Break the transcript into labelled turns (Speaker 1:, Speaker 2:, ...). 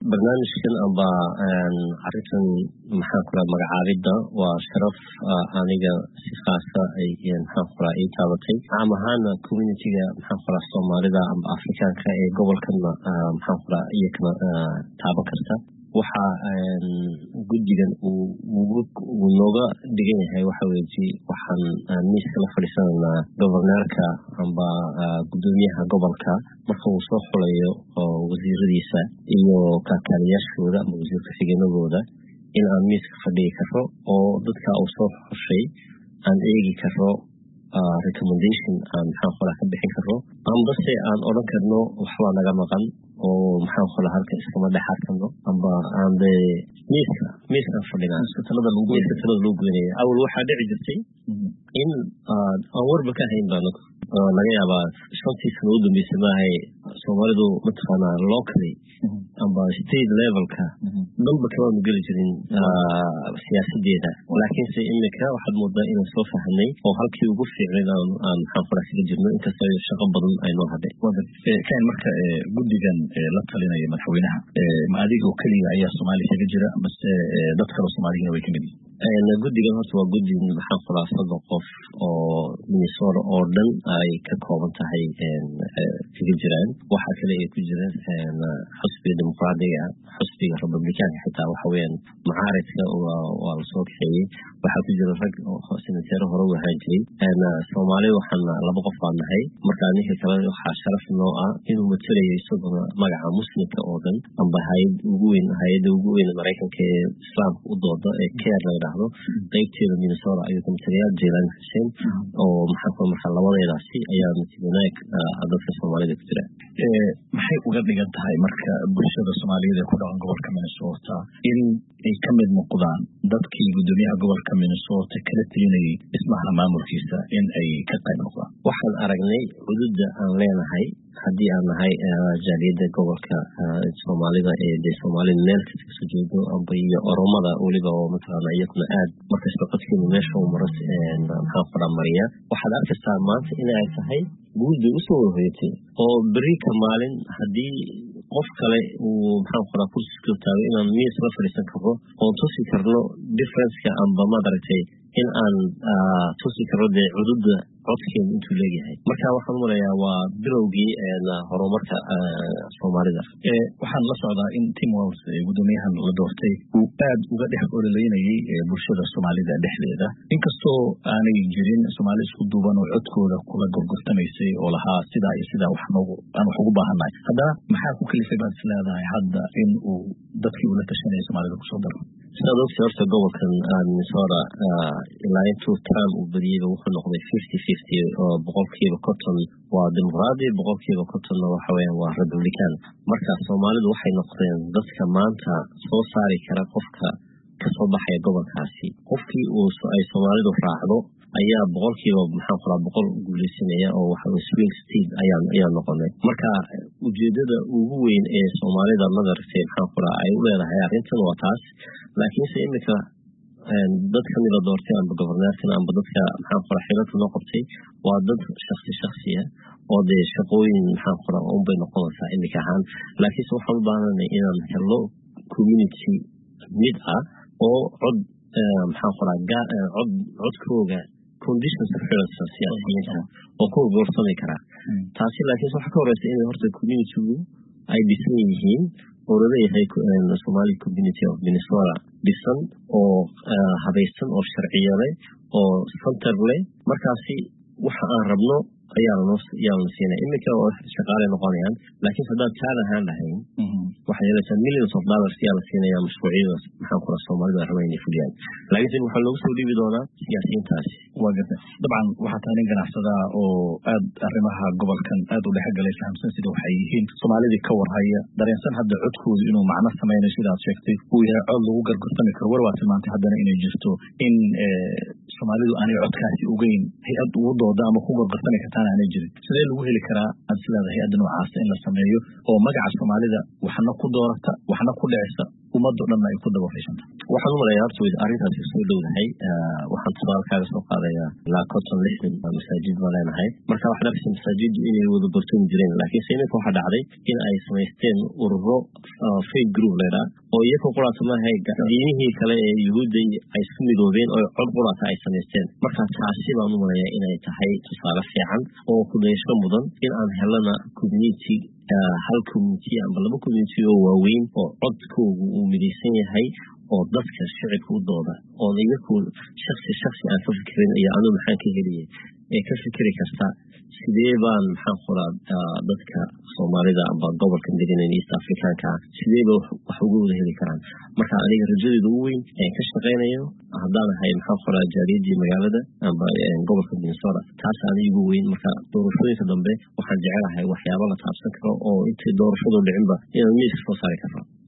Speaker 1: barnaamijkan amba arintan maxaan ku rahaa magacaabida waa sharaf aniga si khaasa ay maxaan ku rahaa ay taabatay caam ahaan community-ga maxaan ku rahaa Soomaalida amba Afrikaanka ee gobolkan maxaan ku rahaa iyagana taaban karta waxa guddigan uu nooga dhigan yahay waxa weeye waxaan miiska la fadhiisanaa gobornarka amba gudoomiyaha gobolka marka uu soo xulayo wasiiradiisa iyo kaaliyaashooda ama wasiirka xigeenadooda in aan miiska fadhiyi karo oo dadka uu soo xushay aan eegi karo recommendation aan maxaan ku rahaa ka bixin karo amba se aan oran karno waxba naga maqan oo maxaan ku rahaa halka iskama dhaxarkano amba aan miiska fadhina talada lagu goynaya awal waxa dhici jirtay in aan warba ka hayn baan laga yaabaa shantii sano u dambeysay maahay Soomaalidu mataqaanaa locally amba state levelka dalba kala geli jirin siyaasadeeda laakiin se imika waxaad moodaa inaan soo fahnay oo halkii ugu fiicnay aan maxaan ku rahaa jirno inkastoo shaqo badan ay noo hadhay
Speaker 2: kan marka guddigan la talinaya madaxweynaha ma adiga kaliya ayaa Soomaaliya kaga jira base dad kale Soomaaliyeed way kamid
Speaker 1: yihiin guddigan horta waa guddi maxaan ku rahaa saddex qof oo Minnesota oo dhan ay ka kooban tahay kaga jiraan waxa kale ay ku jiraan xisbiga dimuqraadiga xisbiga republikaanka xitaa waxa weeyaan mucaaradka waa la soo kaxeeyay waxa ku jira rag oo senator hore u ahaan jiray Soomaaliya waxaan laba qof baan nahay marka ninka kale waxa sharaf noo ah inuu matalayo isagoo magaca muslimka oo dhan amba hay'adda ugu weyn Mareykanka ee Islaamka u dooda ee care la yiraahdo qaybteeda Minnesota ayuu ka matalayaa Jeelan Hussein oo maxaa labadeedaasi ayaa matalaynay dadka Soomaalida ku jira
Speaker 2: maxay uga dhigan tahay marka bulshada Soomaaliyeed ee ku dhaqan gobolka Minnesota in ay ka mid noqdaan dadkii gudoomiyaha gobolka Minnesota kala talinayay ismaha maamulkiisa in ay ka qayb noqdaan
Speaker 1: waxaan aragnay xuduudda aan leenahay haddii aan nahay jaaliyadda gobolka Soomaalida ee Soomaaliya meel kasta soo jeedo amba iyo Oromada waliba oo mataqaanaa iyaguna aad markasta qodkiina meesha uu maras maxaan ku rahaa mariya waxaad arkaysaa maanta in ay tahay guudi u soo hoyatay oo bari ka maalin haddii qof kale uu maxaan ku rahaa kursiga taago inaan miis la fadhiisan karo oo tusi karno difference-ka amba madaragtay in aan tusi karo dee xuduudda codkeenu intuu leeyahay marka waxaan u marayaa waa bilowgii horumarka Soomaalida
Speaker 2: waxaan la socdaa in Tim Walz gudoomiyahan la doortay uu aad uga dhex ololeynayay bulshada Soomaalida dhexdeeda inkastoo aanay jirin Soomaali isku duuban oo codkooda kula gorgortamaysay oo lahaa sidaa iyo sidaa aan wax ugu baahannahay haddana maxaa ku kalifay baad isleedahay hadda in uu dadkii ula tashanayay Soomaalida kusoo daro
Speaker 1: sidoo horta gobolkan Minnesota ilaa intuu Trump uu badiyay wuxuu noqday 50-50 oo boqolkiiba 50 waa dimuqraadi boqolkiiba 50 waxa weeyaan waa republican marka Soomaalidu waxay noqdeen dadka maanta soo saari kara qofka ka soo baxaya gobolkaasi qofkii ay Soomaalidu raacdo ayaa boqolkiiba maxaan ku rahaa boqol guuleysanaya oo waxa swing state ayaa noqonay marka ujeedada ugu weyn ee Soomaalida madartay maxaan ku rahaa ay u leedahay arrintan waa taas laakiin se imika dadka mid la doortay amba gobornarkan amba dadka maxaan ku rahaa xilka loo qabtay waa dad shakhsiya oo dee shaqooyin maxaan ku rahaa un bay noqonaysaa imika ahaan laakiin waxaan u baahanahay inaan helno community mid ah oo cod maxaan ku rahaa codkooga conditions siyaasiyiinta oo ku goorsamay karaa taasi laakiin waxa ka horeysa in horta community-gu ay dhisan yihiin oo leeyahay Somali community of Minnesota dhisan oo habaysan oo sharciyo leh oo center leh markaasi waxa aan rabno ayaa la siinay imika oo shaqaale noqonayaan laakiin haddaan taan ahaan lahayn waxa yeelaysaa millions of dollars ayaa la siinayaa mashruucyadaas maxaan ku rahaa Soomaalida rabay inay fuliyaan laakiin waxaa loogu soo dhiibi doonaa siyaasiyiintaasi
Speaker 2: waa gartay dabcan waxaa tahay nin ganacsada oo aad arrimaha gobolkan aad u dhexgalay fahamsan sida waxay yihiin Soomaalidii ka warhaya dareensan hadda codkoodu inuu macno sameynayo sidaad sheegtay uu yahay cod lagu gargortami karo war waa tilmaantay haddana inay jirto in Soomaalidu aanay codkaasi ugeyn hay-ad ugu dooda ama ku gargortami kartaan aanay jirin sidee lagu heli karaa aad sidaada hay-adda noocaasa in la sameeyo oo magaca Soomaalida waxna ku doorata waxna ku dhicisa ummadoo dhan ay ku daba fashanta
Speaker 1: waxaan u malayaa horta arrintaasi soo dhowdahay waxaan tusaale kaaga soo qaadayaa ilaa konton lixdan masaajid baan leenahay marka waxaad arkaysa masaajiddu inay wada bartoomi jireen laakiinse iminka waxaa dhacday in ay samaysteen ururo faith group leedhaa oo iyakoo quraata maahay diinihii kale ee yuhuudda ay isku midoobeen oo cod quraata ay samaysteen marka taasi baan u malayaa inay tahay tusaale fiican oo kudayasho mudan in aan helana community hal community amba laba community oo waaweyn oo codkoogu uu midaysan yahay oo dadka shicibka u dooda oo iyaku shaksi aan ka fikirin iyo anuu maxaan ka heliyay ee ka fikiri karta sidee baan maxaan qoraa dadka Soomaalida amba gobolka degan East Africa sidee wax ugu wada heli karaan marka aniga rajadeedu weyn ee ka shaqeynayo haddaan ahay maxaan qoraa jaaliyadii magaalada amba gobolka Minnesota taas anigu weyn marka doorashooyinka dambe waxaan jecelahay waxyaabo la taabsan karo oo intii doorashadu dhicinba inaan miis soo saari karo